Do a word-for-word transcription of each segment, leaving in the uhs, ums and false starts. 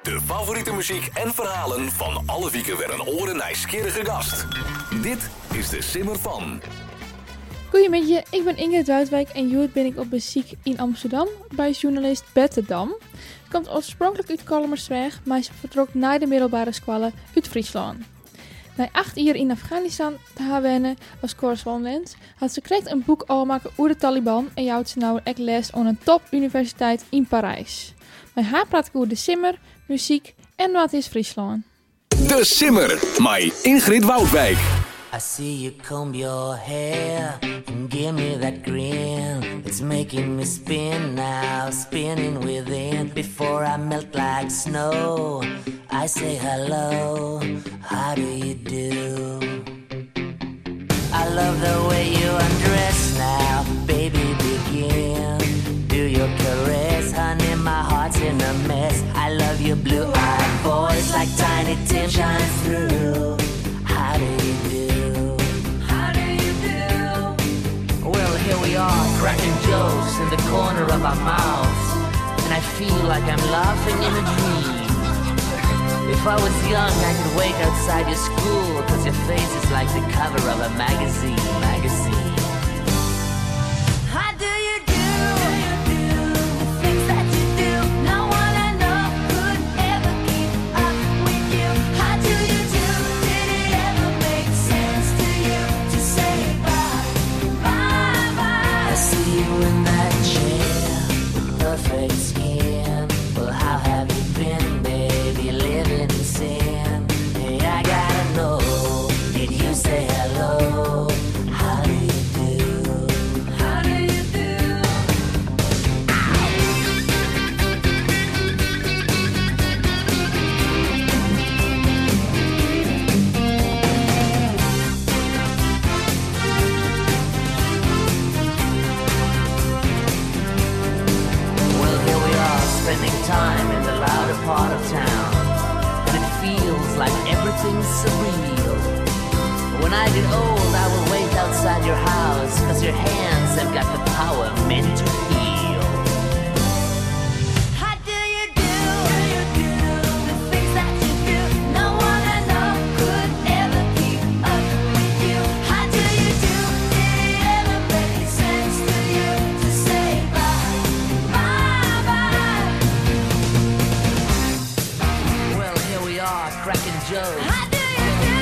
De favoriete muziek en verhalen van alle wieken weer een oren nieuwsgierige gast. Dit is de Simmer van. Goedemiddag, ik ben Ingrid Woudwijk en Joet ben ik op bezoek in Amsterdam bij journalist Bette Dam. Ze komt oorspronkelijk uit Kolmersweg, maar ze vertrok na de middelbare school uit Friesland. Na acht jaar in Afghanistan te hebben als correspondent had ze kreeg een boek afmaken over de Taliban en jouwt ze nou ook les aan een topuniversiteit in Parijs. Met haar praat ik over de Simmer, muziek en wat is Friesland. De Simmer, met Ingrid Woudwijk. I see you comb your hair and give me that grin. It's making me spin now, spinning within. Before I melt like snow, I say hello, how do you do? I love the way you undress now, baby begin. Do your caress, honey, my heart's in a mess. I love your blue-eyed voice like Tiny Tim shines through. How do you do? Here we are, cracking jokes in the corner of our mouths, and I feel like I'm laughing in a dream. If I was young, I could wait outside your school, cause your face is like the cover of a magazine, magazine. How do you do? The things that you do, no one I know could ever keep up with you. How do you do? Did it ever make sense to you to say bye, bye? I see you in that chair with perfect skin. Well, how have you been, baby, living in sin? Hey, I gotta know, did you say hello? How do you do? How do you do? Well, here we are, spending time in the louder part of town, and it feels like everything's surreal. When I get old, I will wait outside your house, cause your hands have got the power meant to heal. How do you do? The things that you do, no one I know could ever keep up with you. How do you do? Did it ever make sense to you to say bye, bye, bye? Well, here we are, cracking jokes. How do you do?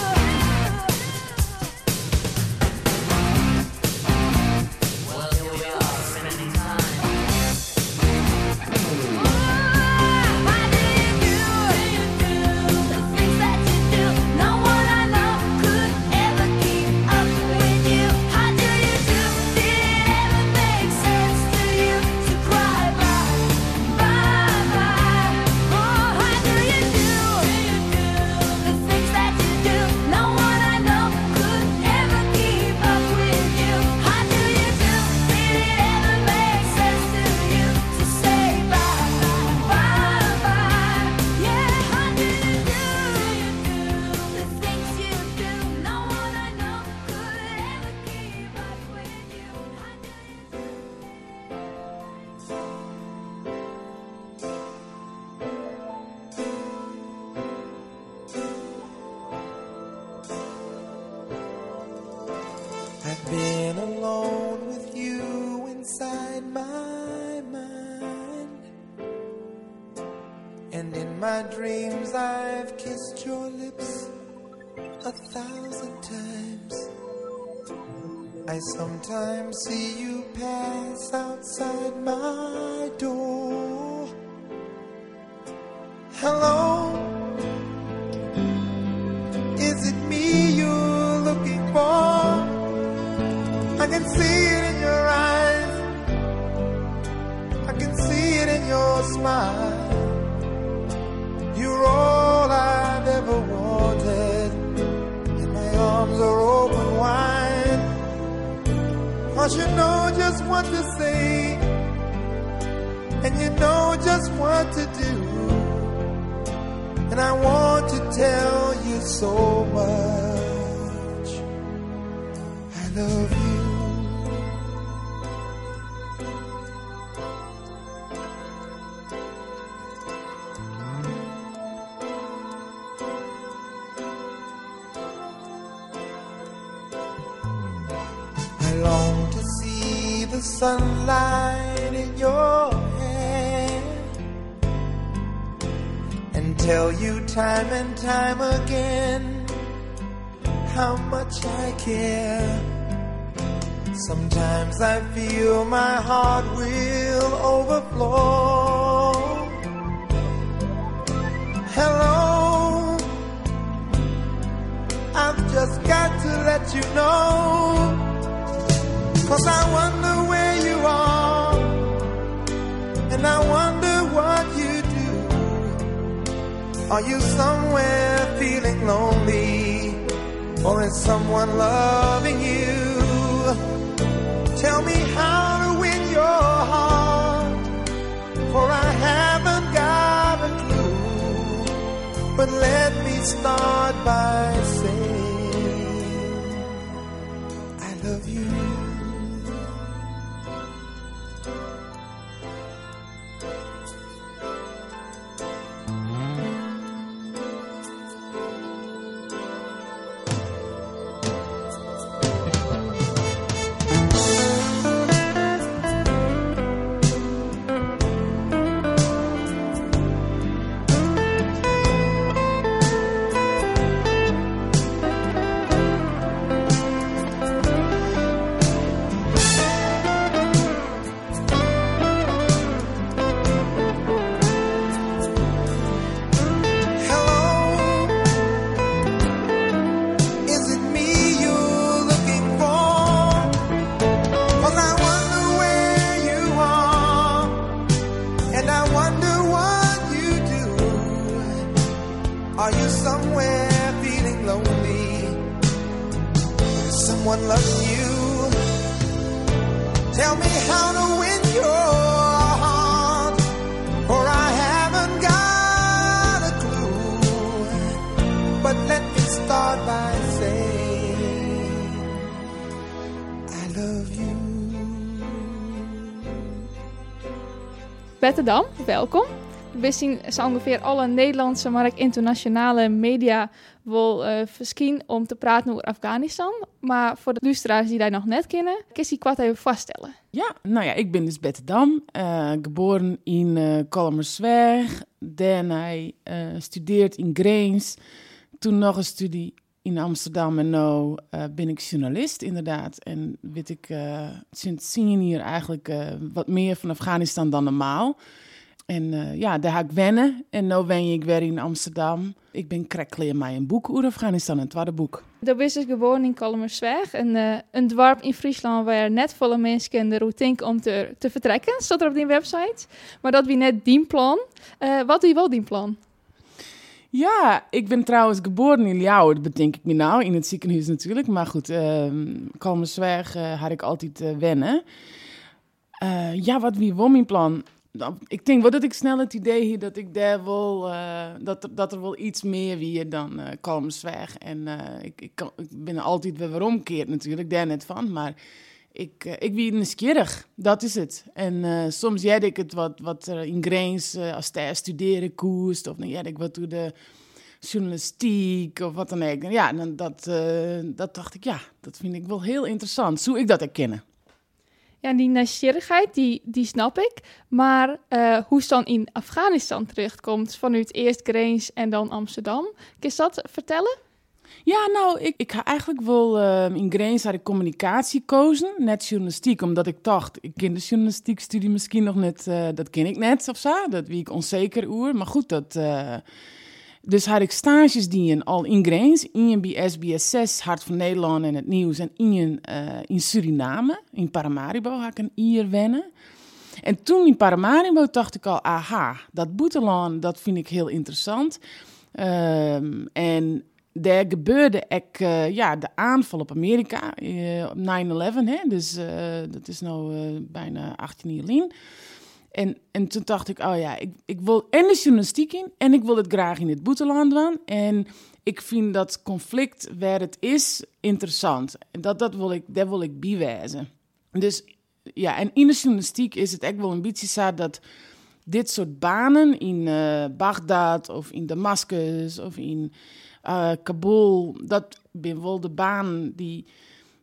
Well, here we are, spending time. How do you do? The things that you do, no one I know could ever keep up with you. How do you do? Did it ever make sense to you to cry bye, bye, bye? Oh, how do you do? The things that you do, no one I know could ever keep up with you. How do you do? Did it ever make sense to you to say bye, bye, bye? Yeah, how do you do? The things you do, no one I know could ever keep up with you. How do you do? I've been alone with you inside my mind, and in my dreams I've kissed your lips a thousand times. I sometimes see you pass outside my door. Hello, is it me you're looking for? I can see it in your eyes, I can see it in your smile. You're all I've ever wanted, and my arms are open wide. Cause you know just what to say, and you know just what to do. And I want to tell you so much I love you. sunlight in your hair and tell you time and time again how much I care. Sometimes I feel my heart will overflow. Hello, I've just got to let you know, 'cause I wonder where you are, and I wonder what you do. Are you somewhere feeling lonely, or is someone loving you? Tell me how to win your heart, for I haven't got a clue. But let me start by saying I love you. Bette Dam, welkom. We zien zo ongeveer alle Nederlandse, maar ook internationale media wel uh, verschijnen om te praten over Afghanistan. Maar voor de luisteraars die dat nog net kennen, kun je kwart even vaststellen. Ja, nou ja, ik ben dus Bette Dam, uh, geboren in uh, Kalmersweg. Daarna uh, studeerd in Grains. Toen nog een studie in Amsterdam en nu uh, ben ik journalist inderdaad. En weet ik uh, sinds tien hier eigenlijk uh, wat meer van Afghanistan dan normaal. En uh, ja, daar ga ik wennen. En nu ben ik weer in Amsterdam. Ik ben krekleer mij een boek over Afghanistan, een tweede boek. Dat is dus gewoon in Kalmersweg, een, uh, een dorp in Friesland waar net volle mensen de route om te, te vertrekken. Staat er op die website. Maar dat wie net die plan. Uh, wat doe je wel die plan? Ja, ik ben trouwens geboren in Ljouwen, dat bedenk ik me nou, in het ziekenhuis natuurlijk. Maar goed, uh, Kalmersweg uh, had ik altijd uh, wennen. Uh, ja, wat wie won mijn plan? Nou, ik denk wel dat ik snel het idee heb dat ik daar wel, uh, dat, er, dat er wel iets meer wie dan uh, Kalmersweg. En uh, ik, ik, kan, ik ben altijd weer omgekeerd natuurlijk, daar net van, maar ik, uh, ik ben nieuwsgierig, dat is het. En uh, soms jij ik het wat, wat er in Grains, uh, als daar studeren koest, of dan jij ik wat door de journalistiek of wat dan ook. Ja, dan, dat, uh, dat dacht ik, ja, dat vind ik wel heel interessant, zo ik dat herkennen. Ja, die nieuwsgierigheid, die, die snap ik. Maar uh, hoe het dan in Afghanistan terechtkomt, vanuit eerst Grains en dan Amsterdam. Kun je dat vertellen? Ja, nou, ik, ik ga eigenlijk wel... Uh, in Grains had ik communicatie gekozen, net journalistiek. Omdat ik dacht, ik ken de journalistiekstudie misschien nog net... Uh, dat ken ik net, of zo. Dat wie ik onzeker oer. Maar goed, dat... Uh, dus had ik stages die al in Grains, in bij S B S zes, Hart van Nederland en het Nieuws, en in, uh, in Suriname, in Paramaribo, had ik een jaar wennen. En toen in Paramaribo dacht ik al, aha, dat boeteland, dat vind ik heel interessant. Um, en daar gebeurde ik, uh, ja, de aanval op Amerika, uh, op nine eleven, hè, dus uh, dat is nou uh, bijna achttien jaar geleden. En, en toen dacht ik, oh ja, ik, ik wil en de journalistiek in en ik wil het graag in het boeteland doen. En ik vind dat conflict waar het is interessant. En dat, dat wil ik, daar wil ik bijwijzen. Dus ja, en in de journalistiek is het echt wel een beetje zo dat dit soort banen in uh, Bagdad of in Damascus of in uh, Kabul, dat ben wel de banen die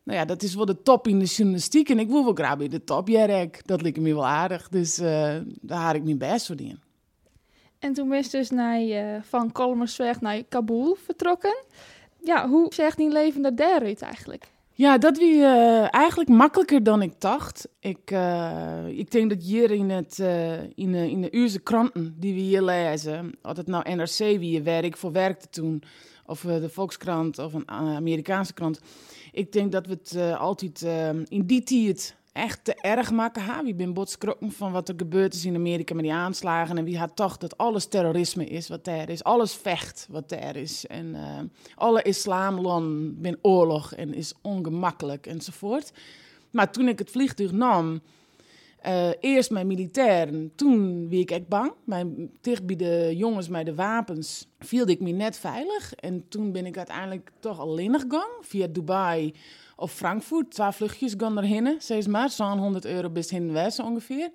nou ja, dat is wel de top in de journalistiek. En ik wil wel graag bij de top, Jerk. Dat lijkt me wel aardig. Dus uh, daar had ik mijn best voor in. En toen ben je dus naar, uh, van Kolmersweg naar Kabul vertrokken. Ja, hoe zegt die leven daaruit eigenlijk? Ja, dat was uh, eigenlijk makkelijker dan ik dacht. Ik, uh, ik denk dat hier in, het, uh, in, de, in de Uurse kranten die we hier lezen, of het nou N R C wie waar ik voor werkte toen, of uh, de Volkskrant of een Amerikaanse krant. Ik denk dat we het uh, altijd uh, in die tijd echt te erg maken. Ha, wie ben botskrokken van wat er gebeurd is in Amerika met die aanslagen. En wie had toch dat alles terrorisme is wat daar is. Alles vecht wat daar is. En uh, alle islamlanden ben oorlog en is ongemakkelijk enzovoort. Maar toen ik het vliegtuig nam, uh, eerst mijn militairen, toen wie ik echt bang. Mijn, tegen bij de jongens met de wapens viel ik me net veilig. En toen ben ik uiteindelijk toch alleen gegaan via Dubai of Frankfurt. Twee vluchtjes gaan erheen, zeg maar. Zo'n honderd euro best heen en weg ongeveer.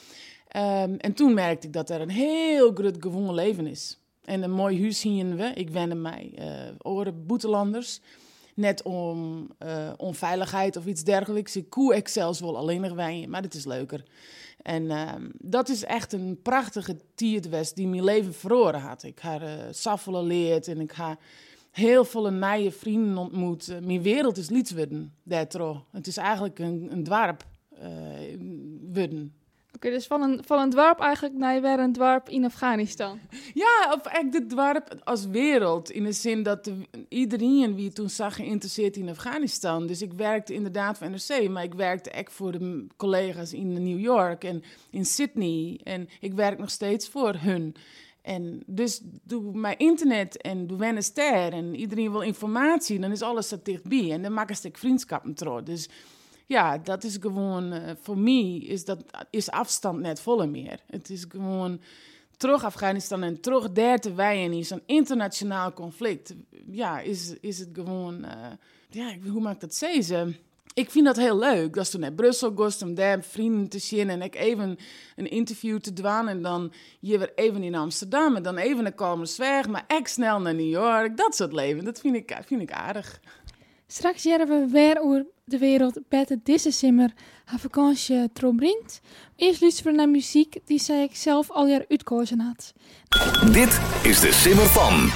Um, en toen merkte ik dat er een heel groot gewoon leven is. En een mooi huis zien we. Ik wende mij uh, oren boetelanders. Net om uh, onveiligheid of iets dergelijks. Ik koe ik zelfs wel alleen wijnen, maar het is leuker. En uh, dat is echt een prachtige tijd die mijn leven verloren had. Ik heb uh, saffelen leerd en ik heb heel veel nieuwe vrienden ontmoet. Uh, mijn wereld is liets worden, daardoor. Het is eigenlijk een, een dwarp uh, worden. Oké, okay, dus van een, van een dwarp eigenlijk naar weer een dwarp in Afghanistan. Ja, of echt de dwarp als wereld. In de zin dat de, iedereen wie toen zag geïnteresseerd in Afghanistan. Dus ik werkte inderdaad voor N R C, maar ik werkte ook voor de collega's in New York en in Sydney. En ik werk nog steeds voor hun. En dus door mijn internet en door wennen ster en iedereen wil informatie, dan is alles zo dichtbij. En dan maak ik vriendschappen trouw. Dus ja, dat is gewoon, uh, voor mij is, dat, is afstand net volle meer. Het is gewoon terug Afghanistan en terug daar te wijden in zo'n internationaal conflict. Ja, is, is het gewoon, uh, ja, hoe maak ik dat zeggen? Ik vind dat heel leuk. Dat is toen naar Brussel geweest om daar vrienden te zien en ik even een interview te doen en dan je weer even in Amsterdam en dan even naar Kolmersweg, maar echt snel naar New York. Dat soort leven, dat vind ik, vind ik aardig. Straks jaren we weer over de wereld Bette Dissensimmer haar vakantie terugbrengt. Eerst luisteren we naar muziek die zij ik zelf al jaar uitgekozen had. Dit is de Simmer van.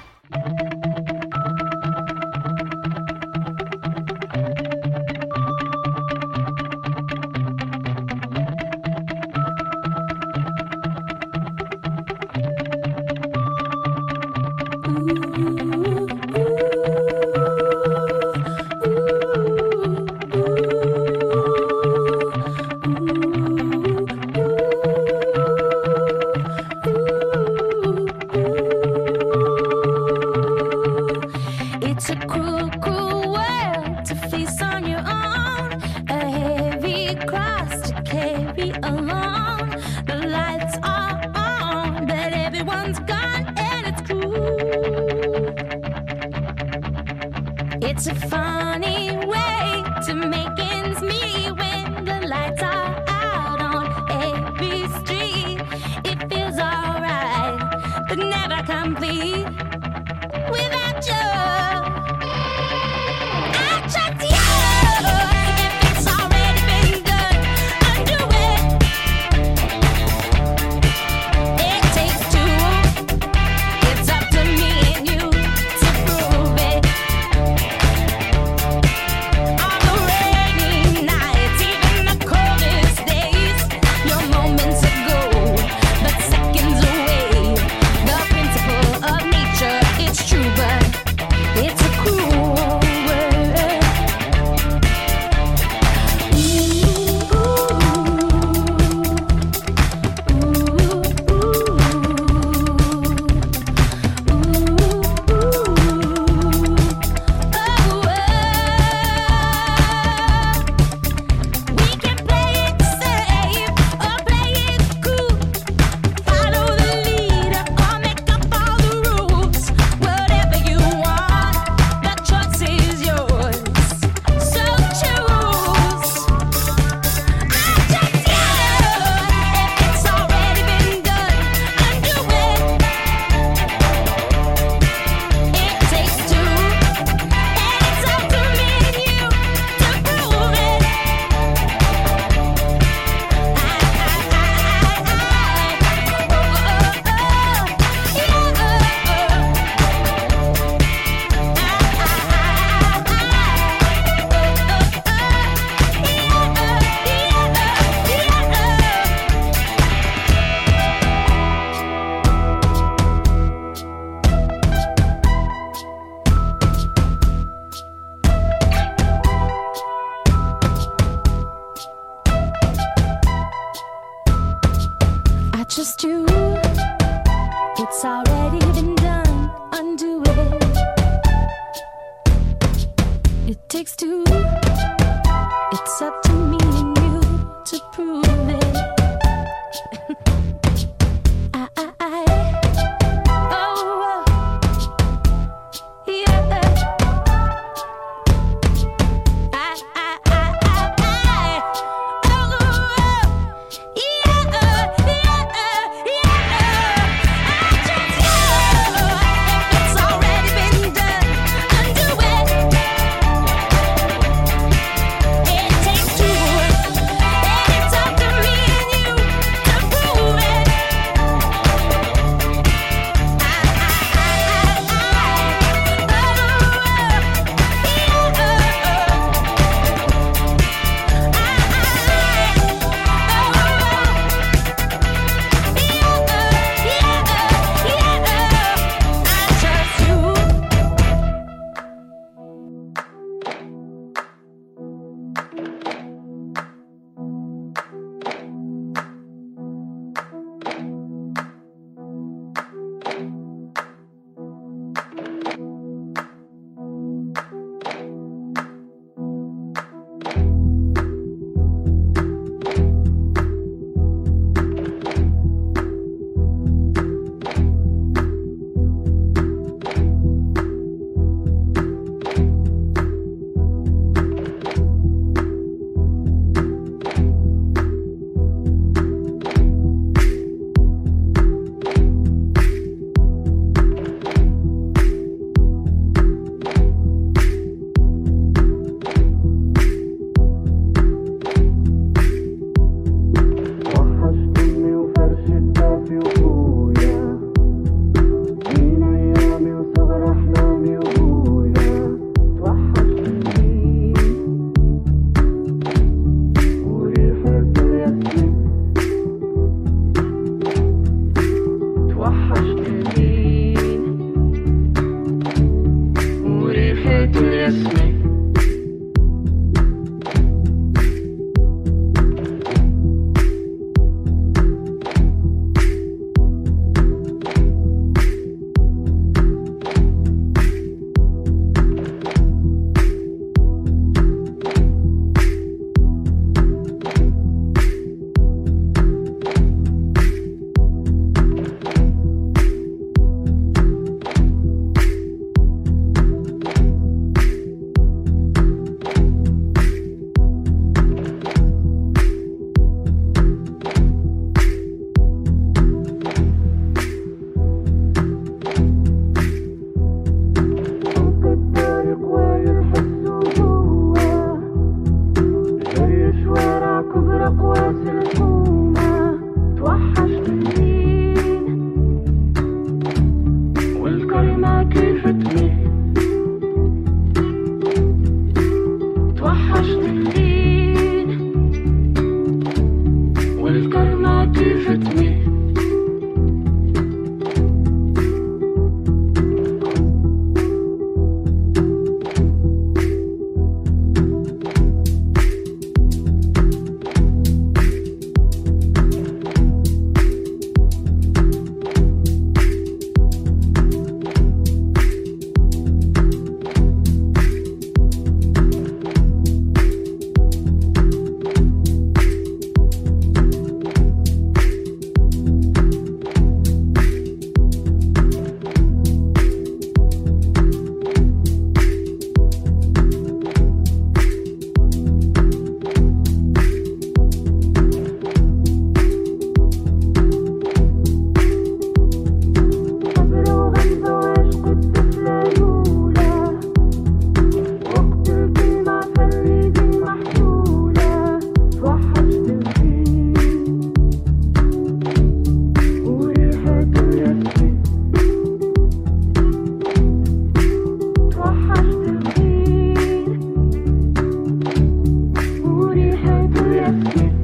It's a funny way to make ends meet when the lights are out on every street. It feels alright, but never complete without you. I trust you. If it's already been done, undo it. It takes two. It's up to me and you to prove it. On the rainy nights, even the coldest days, your moments are gold, but seconds away. The principle of nature It's already been done, undo it. It takes two. It's up to me and you to prove it. I, I, I, oh, yeah. I, I, I, I, I, oh, yeah, yeah, yeah. I just know it's already been done. Undo it. It takes two. It's up to me and you to prove it. I, I, I, I, وحشتني وفرش الدافي وابويا من ايامي وصغر احلامي وابويا توحشتني وريحة الياسمين توحشتني وريحة الياسمين فوق الطريق واير حسه جوا جري شوارع كبرى قواس الحومة توحشتني والكلمة كيف تميل توحشتني والكلمة كيف تميل صبر وغمزة وعشق الطفلة الأولى وقت الكلمة فالإيد محلولة توحشتني وريحة الياسمين توحشتني وريحة الياسمين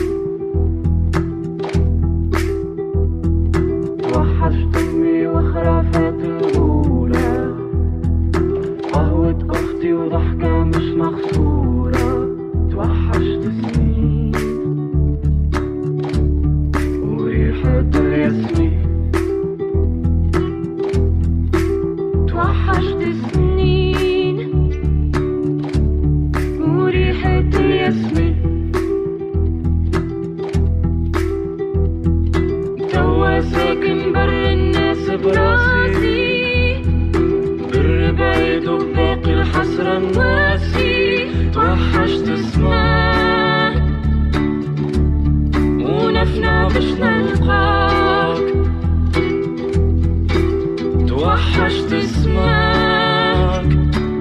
توحشتني وخرافات الأولى قهوة أختي وضحكة مش مغسورة توحشت سنين وريحة الياسمين سنين وريحة الياسمين توا ساكن بر الناس براسي بر بعيد وباقي الحسرة الناسي توحشت اسمك ونفنا باش نلقاك توحشت اسمك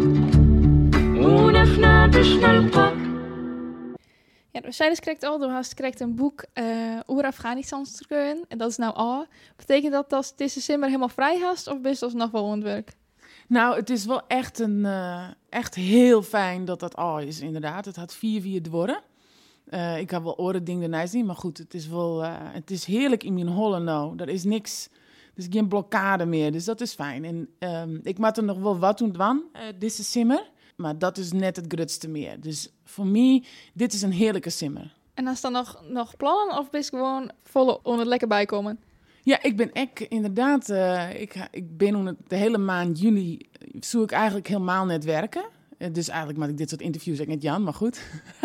ونفنا باش نلقاك. Ja, we zijn dus correct al, door hast correct een boek uh, over Afghanistan te kunnen. En dat is nou al. Betekent dat dat deze simmer helemaal vrij hast of best als nog wel aan het werk? Nou, het is wel echt, een, uh, echt heel fijn dat dat al is, inderdaad. Het had vier vier dwarren. Uh, ik heb wel oren dingen ernaar zien, maar goed, het is wel, uh, het is heerlijk in mijn holle nou. Er is niks, er is geen blokkade meer, dus dat is fijn. En um, ik maak er nog wel wat doen van, uh, deze simmer. Maar dat is net het grootste meer. Dus voor mij, dit is een heerlijke simmer. En als dan nog, nog plannen of best gewoon volle on het lekker bijkomen? Ja, ik ben echt inderdaad, uh, ik, ik ben on het, de hele maand juli, zoek ik eigenlijk helemaal net werken. Uh, dus eigenlijk maak ik dit soort interviews ook met Jan, maar goed.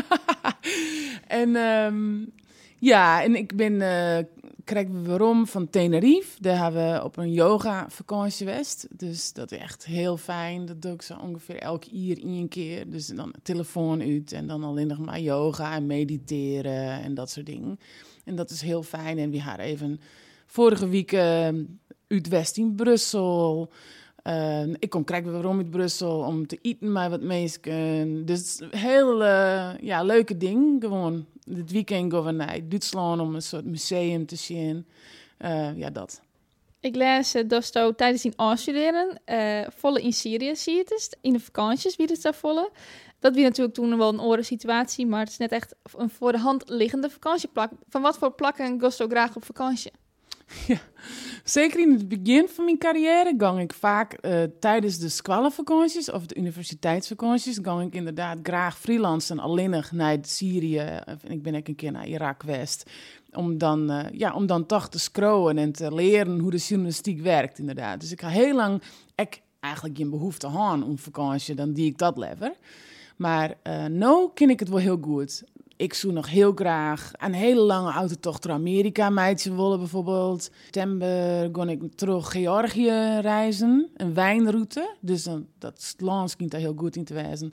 en um, ja, en ik ben, uh, krijg we waarom van Tenerife. Daar hebben we op een yoga vakantie geweest. Dus dat is echt heel fijn. Dat doe ik zo ongeveer elke uur één keer. Dus dan telefoon uit en dan alleen nog maar yoga en mediteren en dat soort dingen. En dat is heel fijn. En we hadden even vorige week uh, uit West in Brussel. Uh, ik kom krijgen we waarom uit Brussel om te eten met wat mensen. Dus heel uh, ja, leuke ding. Gewoon dit weekend gaan we naar Duitsland om een soort museum te zien. Uh, ja, dat. Ik lees uh, dat je tijdens die afstuderen uh, volle in Syrië zie je het. In de vakanties wie het daar volle. Dat was natuurlijk toen wel een andere situatie, maar het is net echt een voor de hand liggende vakantieplak. Van wat voor plakken ga je graag op vakantie? Ja, zeker in het begin van mijn carrière gang ik vaak uh, tijdens de schoolvakanties of de universiteitsvakanties gang ik inderdaad graag freelancen alleenig naar Syrië. En ik ben ook een keer naar Irak geweest om dan, uh, ja, om dan toch te scrollen en te leren hoe de journalistiek werkt inderdaad. Dus ik ga heel lang ik eigenlijk geen behoefte aan om vakantie, dan die ik dat liever. Maar uh, nu ken ik het wel heel goed. Ik zou nog heel graag een hele lange autotocht door Amerika meidje willen bijvoorbeeld. In september ga ik terug Georgië reizen, een wijnroute. Dus dan, dat land schijnt daar heel goed in te wijzen.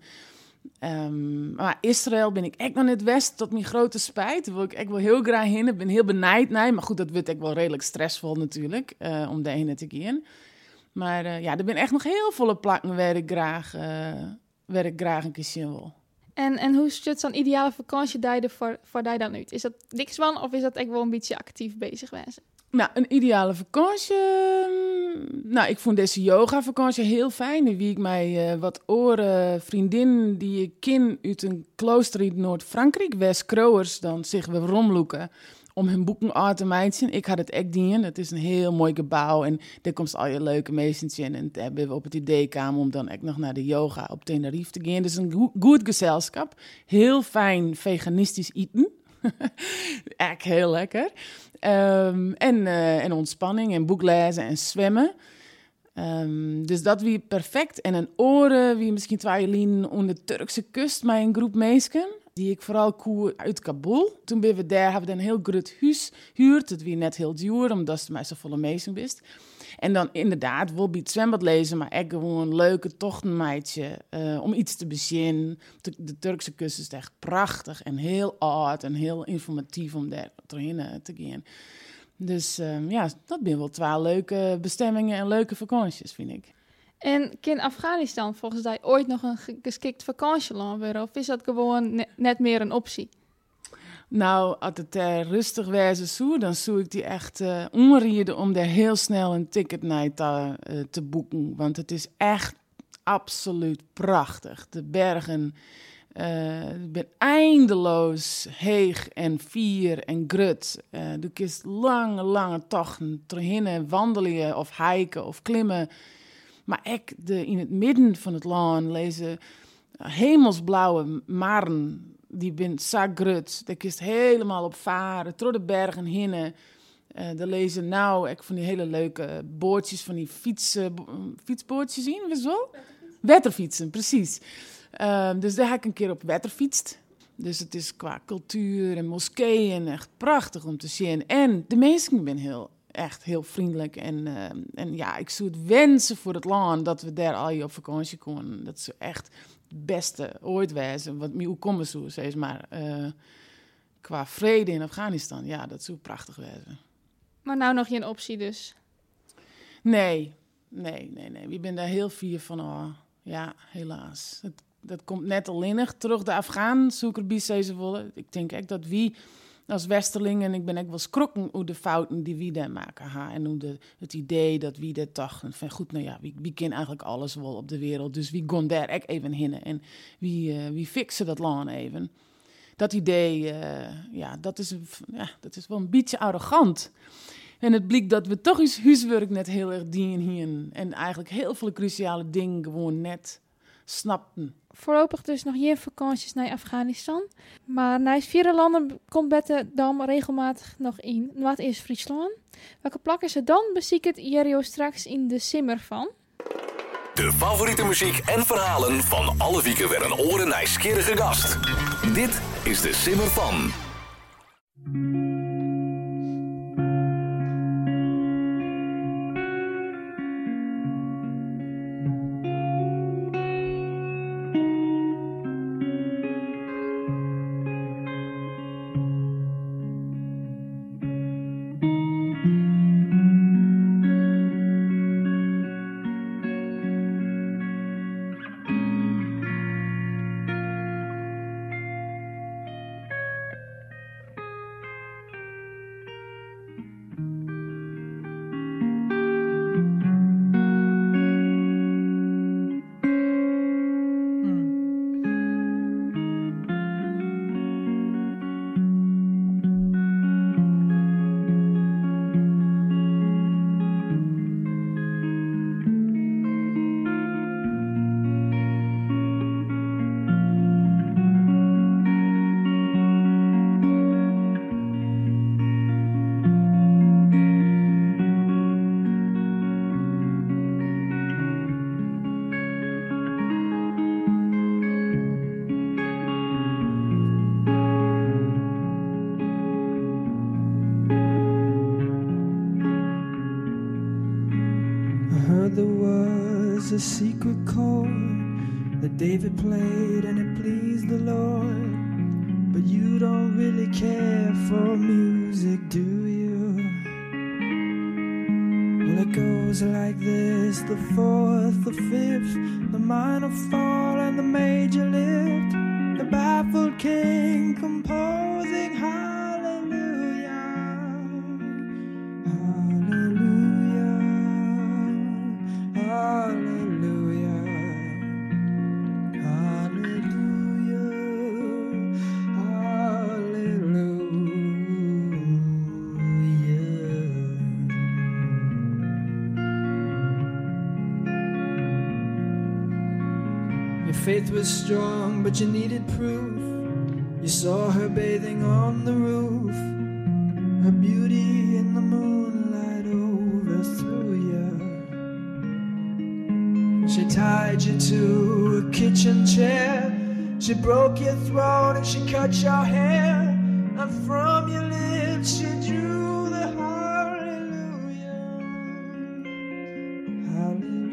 Um, maar Israël ben ik echt nog net west, tot mijn grote spijt. Daar wil ik echt wel heel graag heen. Ik ben heel benijd naar. Maar goed, dat wordt echt wel redelijk stressvol natuurlijk, uh, om daarheen te gaan. Maar uh, ja, er ben echt nog heel volle plakken waar ik graag, uh, waar ik graag een keer zien wil. En, en hoe ziet zo'n ideale vakantietijden voor, voor jij dan uit? Is dat niks van of is dat echt wel een beetje actief bezig wezen? Nou, een ideale vakantie... Nou, ik vond deze yoga-vakantie heel fijn. Die wie ik mij uh, wat oren vriendin die ik ken uit een klooster in Noord-Frankrijk, West Krowers, dan zich we romloeken om hun boeken aan te meiden. Ik had het echt dienen. Het is een heel mooi gebouw en daar komt al je leuke mensen in. En dat hebben we op het idee kwamen om dan echt nog naar de yoga op Tenerife te gaan. Dus een go- goed gezelschap. Heel fijn veganistisch eten. Echt heel lekker. Um, en, uh, en ontspanning en boek lezen en zwemmen. Um, dus dat wie perfect. En een oren wie misschien twee lien aan de Turkse kust met een groep mensen. Die ik vooral koer uit Kabul. Toen ben we daar, hebben we een heel groot huis gehuurd. Het was net heel duur, omdat het mij zo volle mensen wist. En dan inderdaad, wel bij het zwembad lezen, maar echt gewoon een leuke tochtenmeidje uh, om iets te bezinnen. De, de Turkse kust is echt prachtig en heel oud en heel informatief om daar doorheen te gaan. Dus um, ja, dat zijn wel twee leuke bestemmingen en leuke vakanties, vind ik. En kan Afghanistan volgens mij ooit nog een geschikt vakantieland worden? Of is dat gewoon ne- net meer een optie? Nou, als het uh, rustig wezen zou, dan zou ik die echt uh, omrieden om daar heel snel een ticket naar te, uh, te boeken. Want het is echt absoluut prachtig. De bergen uh, ben eindeloos heeg en vier en grut. Uh, je kiest lange, lange tochten doorheen wandelen of hiken of klimmen. Maar ik de, in het midden van het land lezen hemelsblauwe maren. Die bent zo grut. Daar kist helemaal op varen, door de bergen heen. Uh, er lezen nou ik van die hele leuke boordjes, van die fiets, uh, fietsboordjes zien, we zo? Wetterfietsen, precies. Uh, dus daar heb ik een keer op wetterfietst. Dus het is qua cultuur en moskeeën echt prachtig om te zien. En de mensen zijn heel, echt heel vriendelijk. En, uh, en ja, ik zou het wensen voor het land dat we daar al je op vakantie konden. Dat is echt het beste ooit wezen. Wat hoe komen zo, zeg maar. Uh, qua vrede in Afghanistan, ja, dat zou prachtig wezen. Maar nou nog geen optie dus? Nee, nee, nee, nee. We zijn daar heel fier van. Oh, ja, helaas. Het, dat komt net alleenig terug de Afghaan zoeker ze willen. Ik denk echt dat wie als Westerlingen, ik ben echt wel schrokken hoe de fouten die wie daar maken. Ha? En hoe de, het idee dat wie dat toch van goed, nou ja, wie, wie kent eigenlijk alles wel op de wereld. Dus wie gaan daar echt even heen en wie, uh, wie fixen dat land even. Dat idee, uh, ja, dat is, ja, dat is wel een beetje arrogant. En het blijkt dat we toch eens huiswerk net heel erg dienen hier. En eigenlijk heel veel cruciale dingen gewoon net snapten. Voorlopig dus nog geen vakanties naar Afghanistan. Maar naar vierde landen komt Bettendam regelmatig nog in. Wat is Friesland? Welke plak is er dan? Beziek het Jerio straks in de simmer van. De favoriete muziek en verhalen van alle wieken weer een oren nieuwsgierige gast. Dit is de simmer van. A secret chord that David played and it pleased the Lord. But you don't really care for music, do you? Well, it goes like this: the fourth, the fifth, the minor fall and the major lift. The baffled king composing hallelujah, hallelujah, hallelujah. Faith was strong, but you needed proof. You saw her bathing on the roof. Her beauty in the moonlight overthrew you. She tied you to a kitchen chair. She broke your throat and she cut your hair. And from your lips she drew the hallelujah. Hallelujah.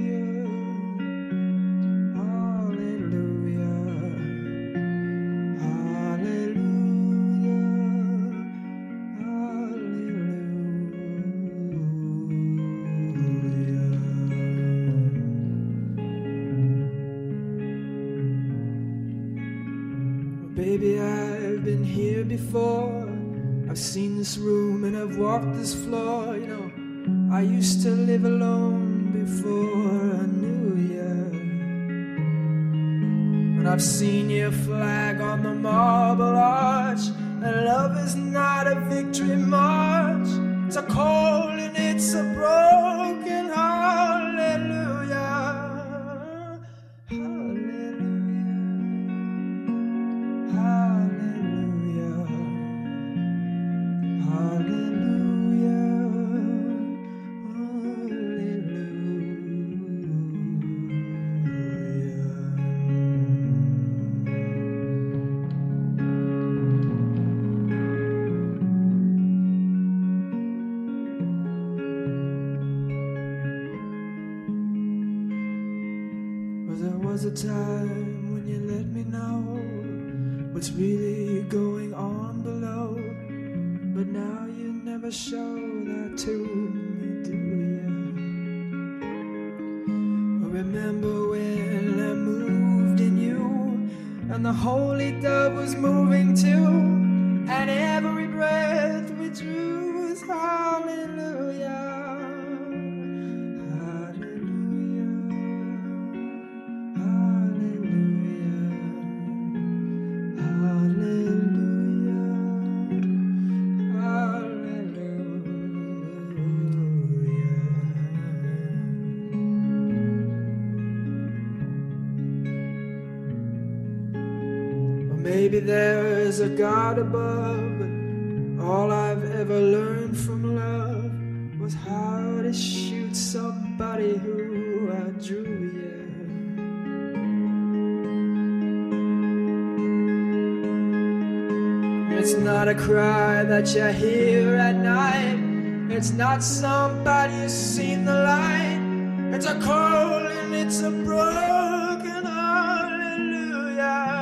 Baby, I've been here before. I've seen this room and I've walked this floor. You know, I used to live alone before I knew you. And I've seen your flag on the marble arch. And love is not a victory march. It's a cold and it's a broken hallelujah. Hallelujah. Hallelujah. Well, there was a time when you let me know what's really going on below, but now you never show that to me, do you? Remember when I moved in you, and the holy dove was moving too, and every breath we drew was hallelujah. Maybe there's a God above, but all I've ever learned from love was how to shoot somebody who outdrew you. It's not a cry that you hear at night, it's not somebody who's seen the light, it's a call and it's a broken hallelujah.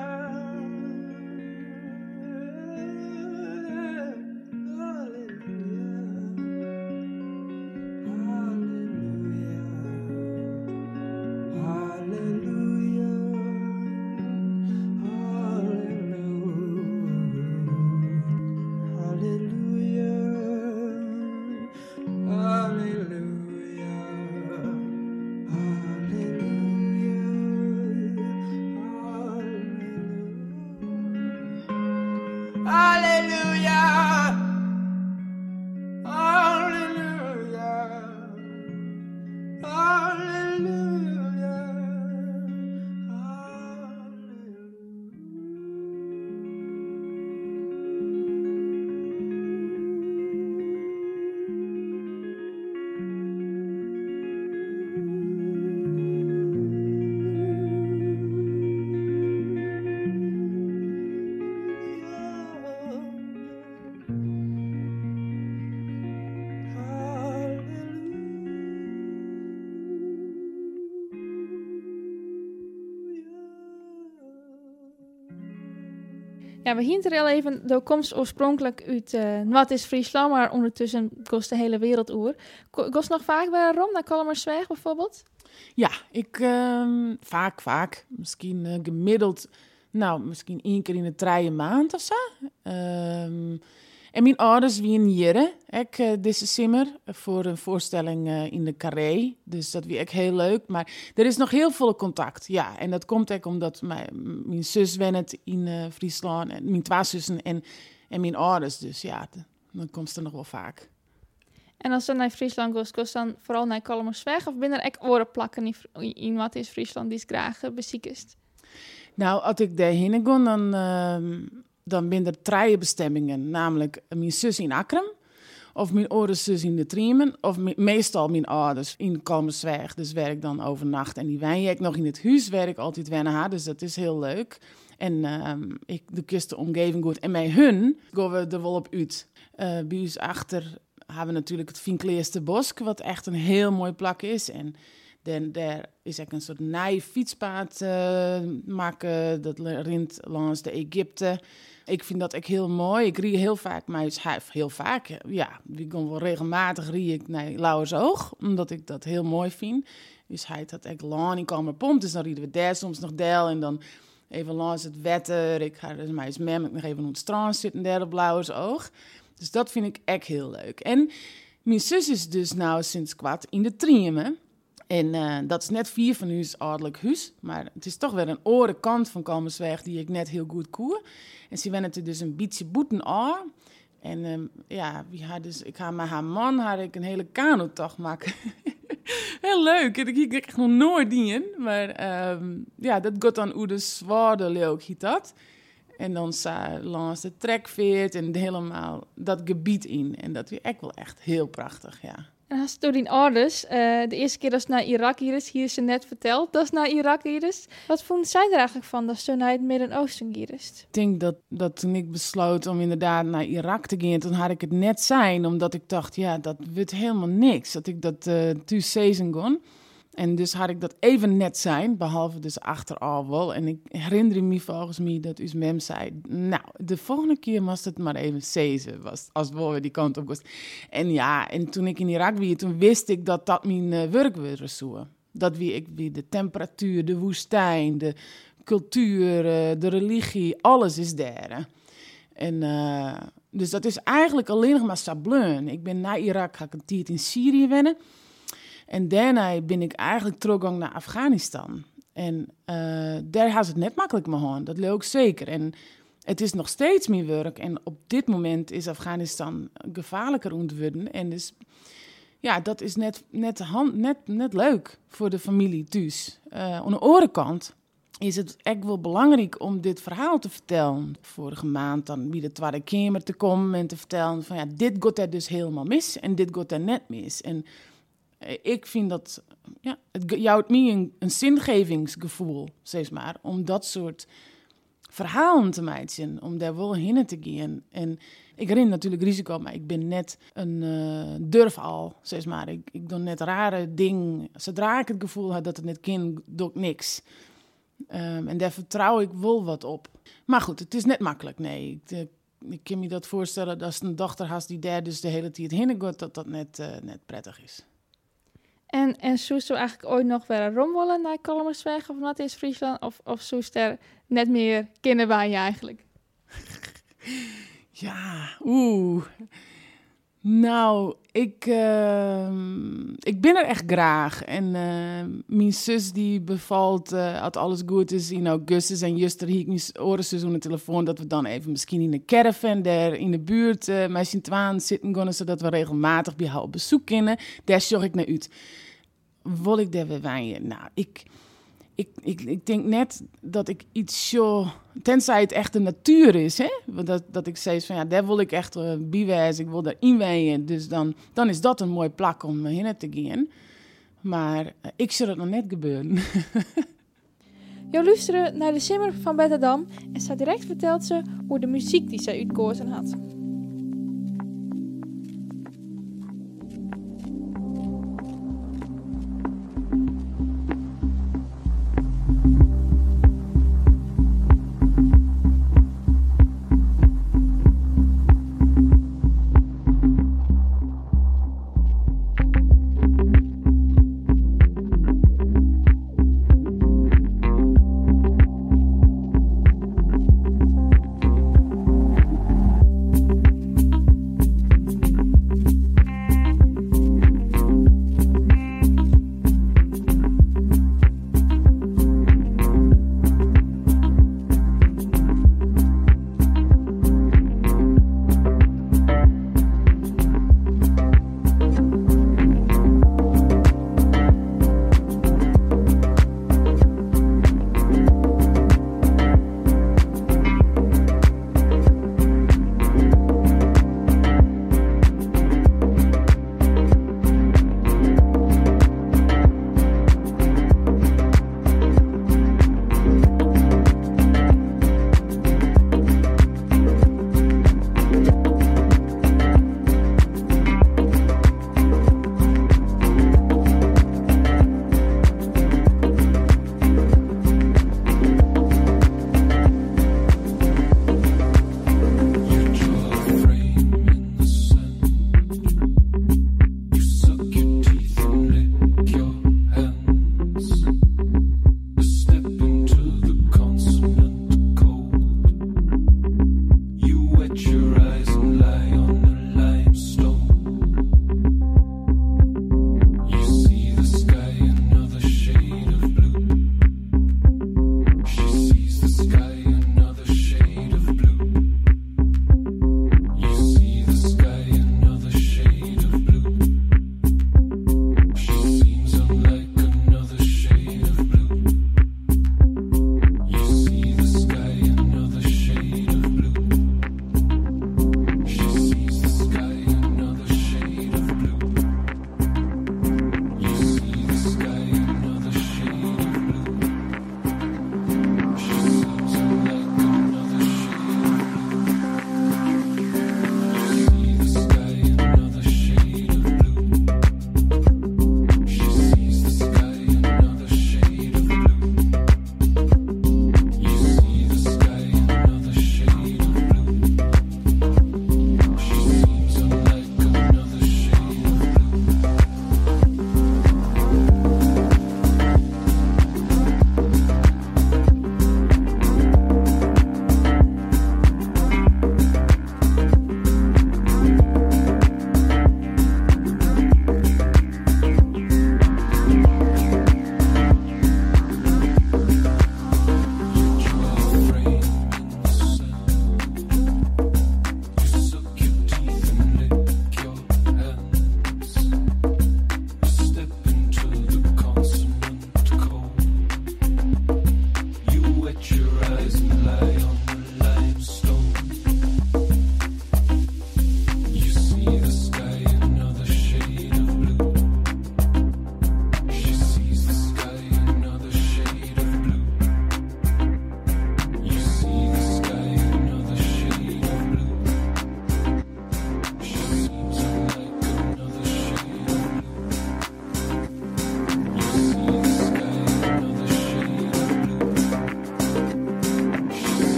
Ja, we hinten er al even, de komst oorspronkelijk uit uh, wat is Friesland, maar ondertussen kost de hele wereld oer. Kost nog vaak bij Rom, naar Kalmersweg bijvoorbeeld? Ja, ik uh, vaak, vaak. Misschien uh, gemiddeld, nou, misschien één keer in de drie maand of zo. Um, en mijn ouders wie een jaren, ik uh, deze zomer voor een voorstelling uh, in de Carré. Dus dat wie ik heel leuk. Maar er is nog heel veel contact, ja. En dat komt ook omdat mijn, mijn zus woont in uh, Friesland, en mijn twee zussen en, en mijn ouders. Dus ja, de, dan komt ze nog wel vaak. En als je naar Friesland gaat, kost dan vooral naar Kalmersweg? Of binnen er ook oren plakken in, in wat is Friesland die is graag uh, beziekest? Nou, als ik daarheen ga, dan, uh, dan ben er drie bestemmingen. Namelijk mijn zus in Akrum, of mijn oudere zus in de Triemen, of me- meestal mijn ouders in Kalmersweg. Dus werk dan overnacht. En die wijn ik nog in het huis, werk altijd wennen haar, dus dat is heel leuk. En uh, ik de kust de omgeving goed. En met hun gaan we er wel op uit. Uh, bij ons achter hebben we natuurlijk het Vinkleerste Bosk, wat echt een heel mooi plak is. En dan daar is ook een soort nij fietspad uh, maken. Dat rint langs de Egypte. Ik vind dat ook heel mooi. Ik rie heel vaak, maar heel vaak, ja, ik kom wel regelmatig rie ik naar Lauwersoog, omdat ik dat heel mooi vind. Dus hij had ook lang in Kamerpomp, dus dan rieden we daar soms nog deel en dan even langs het wetter. Ik ga dus mij eens mem, ik nog even op het strand zitten daar op Lauwersoog. Dus dat vind ik echt heel leuk. En mijn zus is dus nou sinds kwart in de Triemen. En uh, dat is net vier van huis ouderlijk huis. Maar het is toch weer een oren kant van Kalmersweg die ik net heel goed koer. En ze wennen het dus een beetje boeten aan. En um, ja, wie had dus, ik ga met haar man had ik een hele kanotocht maken. Heel leuk. En ik heb echt nog nooit dingen. Maar um, ja, dat gaat dan hoe de zwaarde leuk hiet dat. En dan sa langs de trekveert en helemaal dat gebied in. En dat is echt wel echt heel prachtig, ja. En als door die ouders, uh, de eerste keer dat ze naar Irak hier is, hier is ze net verteld, dat is naar Irak hier is. Wat vond zij er eigenlijk van dat ze naar het Midden-Oosten hier is? Ik denk dat, dat toen ik besloot om inderdaad naar Irak te gaan, toen had ik het net zijn, omdat ik dacht, ja, dat wordt helemaal niks. Dat ik dat uh, thuis season kon. En dus had ik dat even net zijn, behalve dus achteraf wel. En ik herinner me volgens mij dat uw mem zei... Nou, de volgende keer moest het maar even zezen, was als we die kant op was. En ja, en toen ik in Irak was, toen wist ik dat dat mijn uh, werk was. Dat wie ik wie de temperatuur, de woestijn, de cultuur, uh, de religie, alles is daar. En uh, dus dat is eigenlijk alleen nog maar sableun. Ik ben na Irak, ga ik een tijd in Syrië wennen. En daarna ben ik eigenlijk teruggegaan naar Afghanistan. En uh, daar has het net makkelijk mee gaan. Dat leuk zeker. En het is nog steeds mijn werk. En op dit moment is Afghanistan gevaarlijker ontworden. En dus, ja, dat is net, net, hand, net, net leuk voor de familie thuis. Uh, aan de andere kant is het echt wel belangrijk om dit verhaal te vertellen. Vorige maand dan bij de Tweede Kamer te komen en te vertellen van ja, dit gaat er dus helemaal mis en dit gaat er net mis. En ik vind dat, ja, het jouwt me een, een zingevingsgevoel, zeg maar, om dat soort verhalen te maken, om daar wel heen te gaan. En ik ren natuurlijk risico, maar ik ben net een uh, durf al, zeg maar. Ik, ik doe net rare dingen. Zodra ik het gevoel heb dat het net kan, doe ik niks. Um, en daar vertrouw ik wel wat op. Maar goed, het is net makkelijk, nee. Ik, de, ik kan me dat voorstellen dat als een dochter has die daar dus de hele tijd heen gaat, dat dat net, uh, net prettig is. En, en zoest u eigenlijk ooit nog weer romwollen naar Kalmersweg of naar Friesland? Of, of zoest er net meer kinderbaan je eigenlijk? Ja, oeh. Nou, ik, uh, ik ben er echt graag. En uh, mijn zus die bevalt, uh, als alles goed is, in augustus. En juster hier ik mijn orenzus aan de telefoon dat we dan even misschien in een caravan daar in de buurt uh, met z'n twaalf zitten gaan, zodat we regelmatig bij haar op bezoek kunnen. Daar zorg ik naar uit. Wil ik daar weer wijnen? Nou, ik... Ik, ik, ik denk net dat ik iets zo... Tenzij het echt de natuur is, hè? Dat, dat ik zeg van ja, daar wil ik echt uh, bijwijzen. Ik wil daar inwijden. Dus dan, dan is dat een mooi plak om heen te gaan. Maar uh, ik zie het nog net gebeuren. Je luisterde naar de Simmer van Bette Dam en zo direct vertelt ze hoe de muziek die zij uitgekozen had.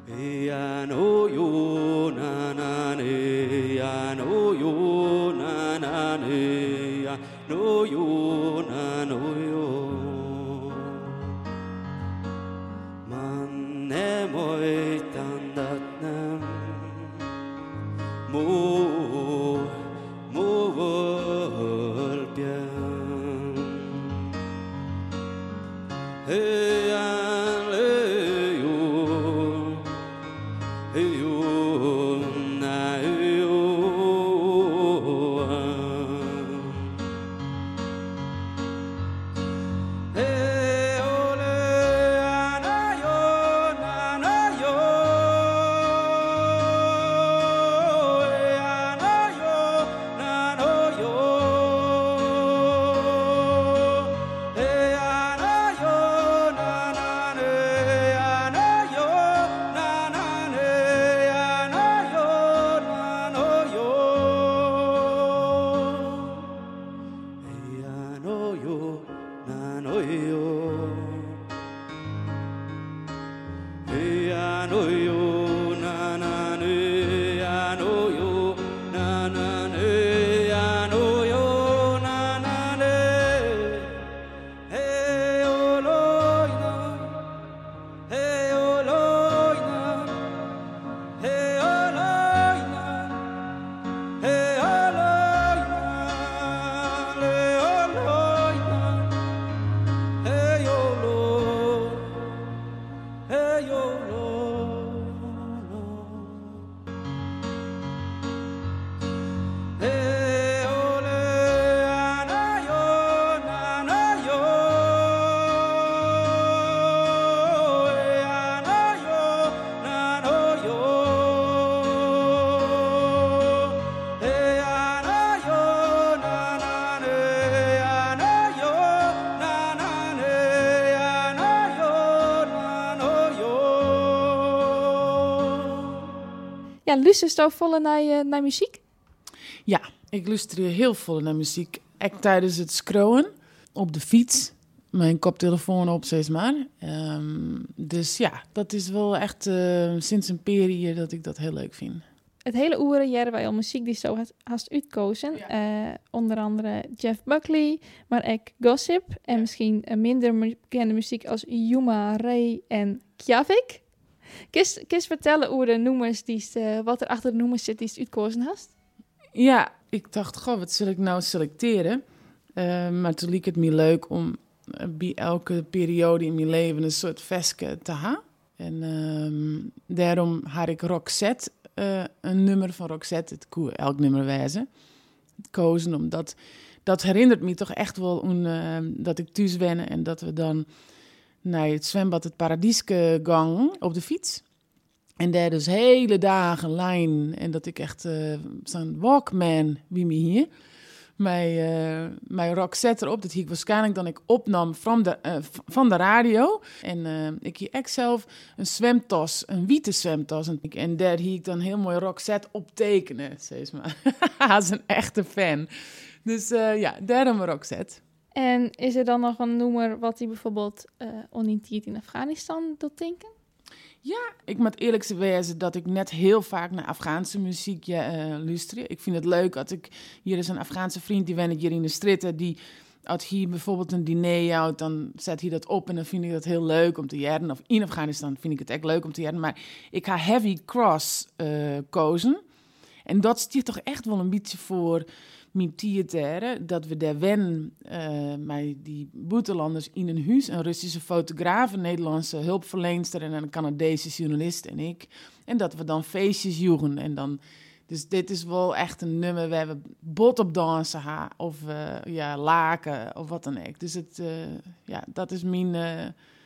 Ya no yo na na ne ya no yo na na ne ya no yo na no yo man ne moi tan dat nam mo mo vol bien hey an le yo hey yo na yo hey ole na yo na na yo hey na yo na no yo hey na yo na na ne na yo na na ne na yo na no yo hey no yo na no yo hey no yo na na ne no yo na na ne no yo na na ne hey oh Lord hey oh Lord hey oh Lord hey oh Lord hey oh Lord hey oh Lord hey oh Lord hey ole na yo na na yo hey na yo na no yo hey na yo na na ne na yo na na ne na yo na no yo Ja, luister je volle naar, je- naar muziek? Ja, ik luister heel vol naar muziek. Ik tijdens het scrollen op de fiets. Mijn koptelefoon op, zeg maar. Ehm, dus ja, dat is wel echt eh, sinds een periode dat ik dat heel leuk vind. Het hele oeren jaren wij al muziek die zo had- haast uitkozen. Eh, onder andere Jeff Buckley, maar ook Gossip. En misschien een minder mu- bekende muziek als Yuma, Ray en Kjavik. Kist, kist vertellen over de noemers die is, eh, wat er achter de noemers zit die is uitkozen hast? Ja, ik dacht, goh, wat zal ik nou selecteren? Eh, maar toen leek het me leuk om eh, bij elke periode in mijn leven een soort veske te hebben. En ehm, daarom had ik Roxette, eh, een nummer van Roxette, het koe elk nummer wijzen, kozen. Omdat dat herinnert me toch echt wel aan eh, dat ik thuis ben en dat we dan naar het zwembad het Paradieske gang op de fiets. En daar dus hele dagen lijn. En dat ik echt eh, zo'n Walkman wie me hier. Mijn, uh, mijn Roxette erop. Dat hier ik waarschijnlijk dan ik opnam van de, uh, van de radio. En uh, ik hier echt zelf een zwemtas, een witte zwemtas. En, en daar hier ik dan heel mooi Roxette op tekenen. Zeg maar. Hij is een echte fan. Dus uh, ja, daarom Roxette. En is er dan nog een noemer wat hij bijvoorbeeld uh, onintiert in Afghanistan doet denken? Ja, ik moet eerlijk zijn dat ik net heel vaak naar Afghaanse muziek ja, uh, luister. Ik vind het leuk dat ik... Hier is een Afghaanse vriend, die woont hier in de stritten. Die, als hier bijvoorbeeld een diner houdt, dan zet hij dat op. En dan vind ik dat heel leuk om te jaren. Of in Afghanistan vind ik het echt leuk om te jaren. Maar ik ga Heavy Cross uh, kozen. En dat stiert toch echt wel een beetje voor... mijn theater, dat we daar wen uh, met die buitenlanders in een huis, een Russische fotograaf, een Nederlandse hulpverlenster en een Canadese journalist en ik. En dat we dan feestjes joegen. En dan, dus dit is wel echt een nummer waar we bot op dansen ha, of uh, ja, laken of wat dan ook. Dus het, uh, ja, dat is mijn uh,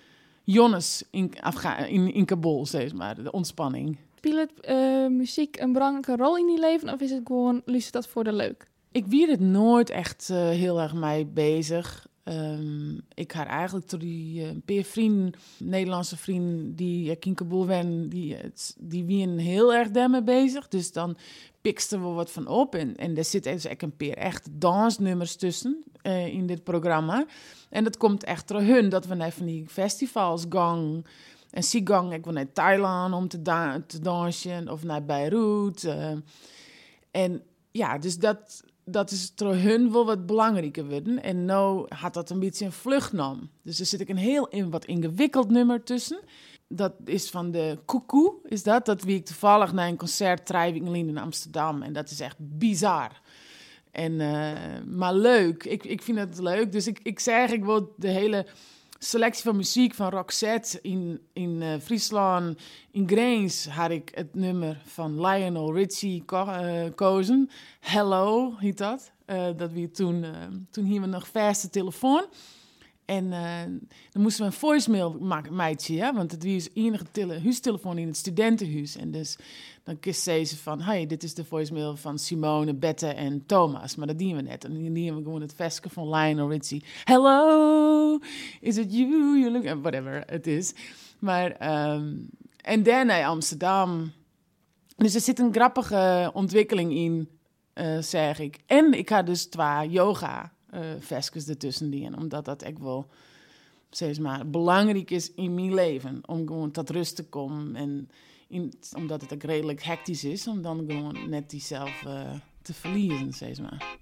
Jonas in, Afga- in, in Kabul, zeg maar, de ontspanning. Speelt uh, muziek een belangrijke rol in je leven of is het gewoon, luistert dat voor de leuk? Ik wier het nooit echt uh, heel erg mee bezig. Um, ik had eigenlijk door die uh, een paar vrienden, Nederlandse vrienden die ik in Kabul ben, die, die wien heel erg daarmee bezig. Dus dan pikste er wel wat van op. En, en er zitten dus echt een paar echt dansnummers tussen uh, in dit programma. En dat komt echt door hun, dat we naar van die festivals gaan. En zie gang ik wil naar Thailand om te, da- te dansen of naar Beirut. Uh, en ja, dus dat, dat is voor hun wel wat belangrijker worden. En nu had dat een beetje een vlucht genomen. Dus er zit ik een heel in, wat ingewikkeld nummer tussen. Dat is van de Koekoe, is dat. Dat wie ik toevallig naar een concert Trijwingelien in Amsterdam. En dat is echt bizar. En, uh, maar leuk. Ik, ik vind het leuk. Dus ik, ik zeg, ik wil de hele selectie van muziek van Roxette in, in uh, Friesland. In Grains had ik het nummer van Lionel Richie ko- uh, kozen. Hello, heet dat. Uh, dat we toen, uh, toen hier we nog vaste telefoon. En uh, dan moesten we een voicemail maken, meidje, ja? Want het was enige tele- huistelefoon in het studentenhuis. En dus dan zei ze van, hey, dit is de voicemail van Simone, Bette en Thomas. Maar dat dienen we net. En dan dienen we gewoon het vestje van Lionel Richie. Hello, is it you? You look... Whatever het is. Maar, um, en dan naar Amsterdam. Dus er zit een grappige ontwikkeling in, uh, zeg ik. En ik had dus twee yoga Uh, vestjes ertussen die. Omdat dat echt wel, zeg maar, belangrijk is in mijn leven. Om gewoon tot rust te komen. En in, omdat het ook redelijk hectisch is. Om dan gewoon net die zelf uh, te verliezen, zeg maar.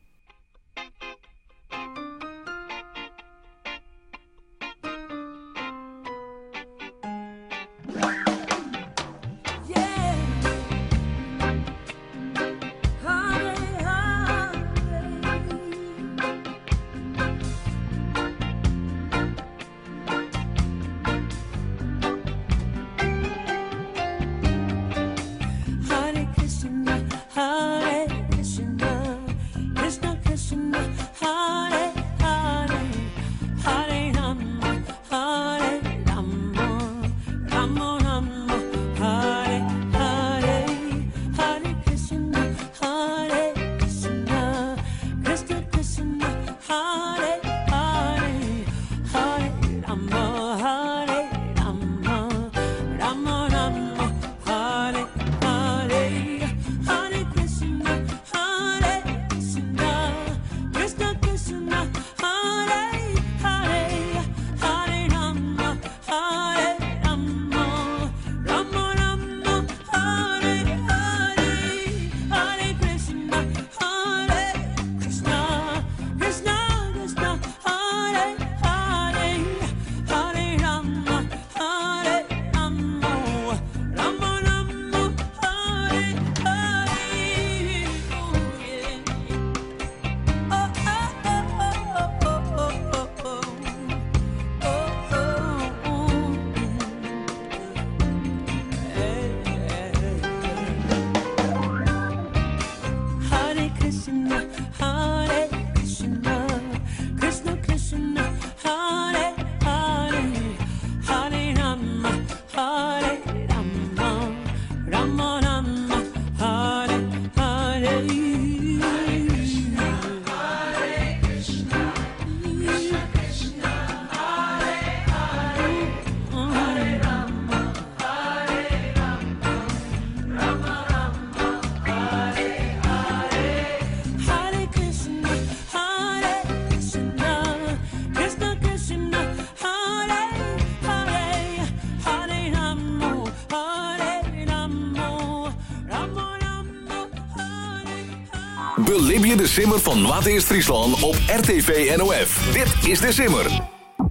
Belib je de simmer van Noord-Eerst Friesland op R T V N O F. Dit is de simmer.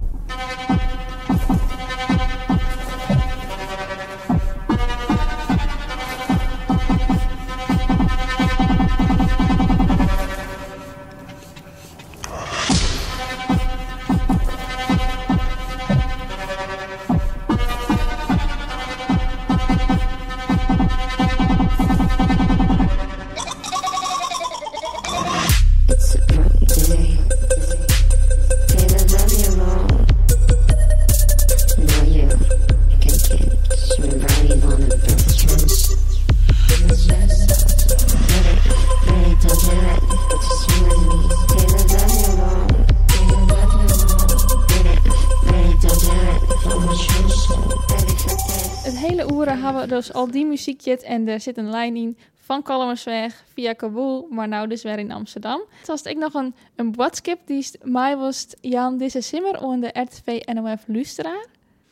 Dus al die muziekjes en er zit een lijn in van Kalmersweg via Kabul, maar nou dus weer in Amsterdam. Toen was ik nog een, een boodschap die mij was Jan deze simmer onder de R T V N O F luisteraar.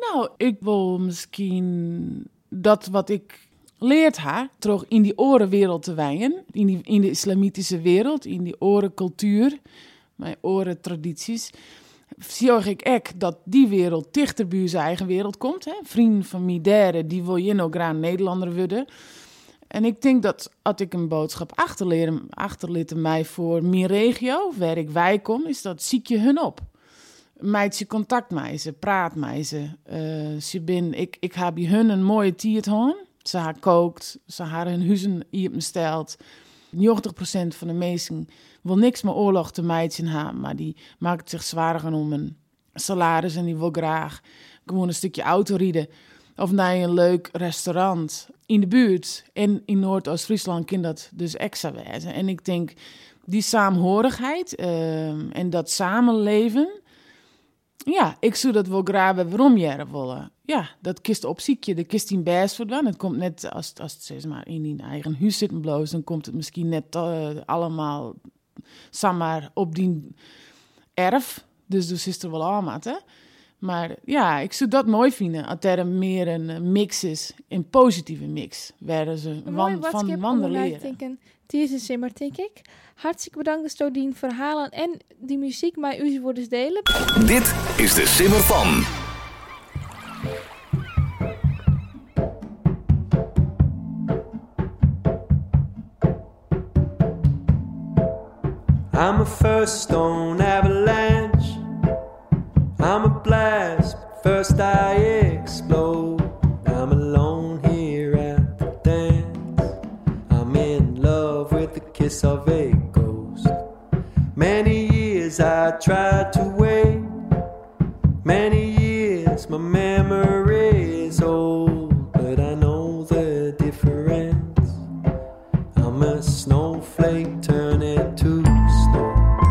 Nou, ik wil misschien dat wat ik leert haar terug in die orenwereld te wijden. In, die, in de islamitische wereld, in die orencultuur, mijn orentradities. Zie ik ook dat die wereld dichter bij zijn eigen wereld komt. Hè? Vrienden van mij derde, die wil je nog graag Nederlander worden. En ik denk dat als ik een boodschap achterleren, achterlitten mij voor mijn regio, waar ik wij kom, is dat zie je hun op. Meid ze contact met ze, praat met ze. Uh, ze ben, ik, ik heb bij hun een mooie tiert hoorn. Ze haar kookt, ze haar hun huizen hier bestelt. negentig procent van de mensen wil niks meer oorlog te meidje hebben, maar die maakt zich zwaar om een salaris en die wil graag gewoon een stukje auto rijden. Of naar een leuk restaurant in de buurt. En in Noordoost-Friesland kan dat dus extra wezen. En ik denk, die saamhorigheid uh, en dat samenleven, ja, ik zou dat wel graag weer omjaren willen. Ja, dat kist op ziekje, dat kist in best voor dan. Het komt net, als, als het zeg maar in die eigen huis zit en bloos, dan komt het misschien net uh, allemaal samen op die erf. Dus dus is er wel allemaal, hè. Maar ja, ik zou dat mooi vinden, als er meer een mix is, een positieve mix, waar ze wan, van wandelen. Deze Simmer, denk ik. Hartstikke bedankt dat die verhalen en die muziek met u worden delen. Dit is de Simmer van. I'm a first stone avalanche. I'm a blast, but first I explode. I'm alone here at the dance. I'm in love with the kiss of a ghost. Many years I tried to wait. Many years my memory is old, but I know the difference. I'm a snowflake turning to snow.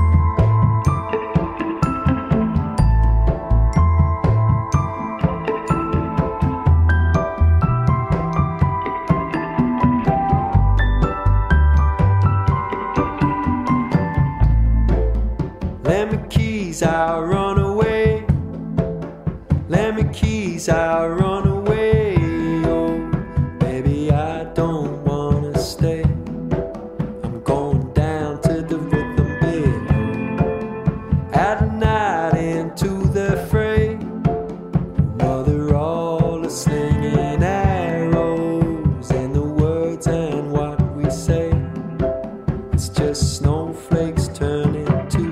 Let me keys, I'll run away. Let me keys, I'll run away. Oh, baby, I don't wanna stay. I'm going down to the rhythm below. At night into the fray. Mother, all is slinging arrows in the words and what we say. It's just snowflakes turning to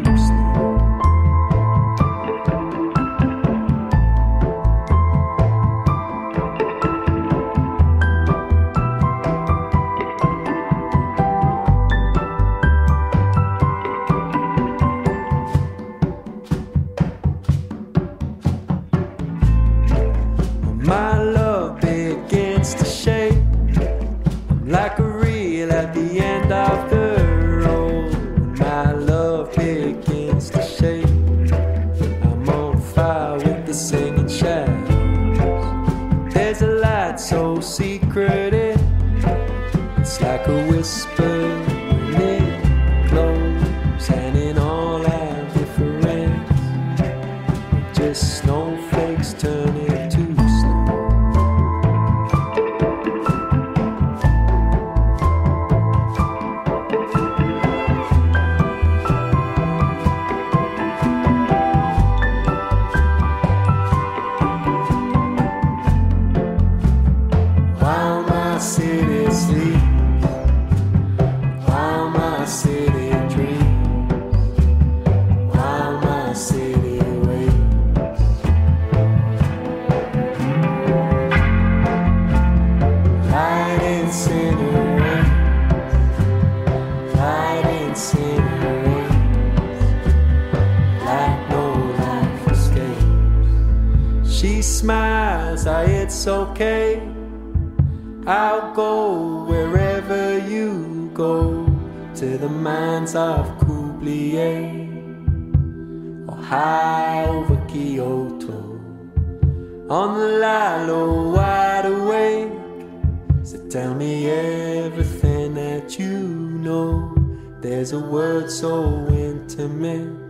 my love begins to shake. I'm like a reel at the end of the road. My love begins to shake. I'm on fire with the singing shadows. There's a light so secretive. It's like a whisper when it glows. And in all our difference, we're just snowflakes turning to she smiles, ah, it's okay. I'll go wherever you go, to the mines of Kublai or high over Kyoto. On the Lilo, wide awake. So tell me everything that you know. There's a word so intimate.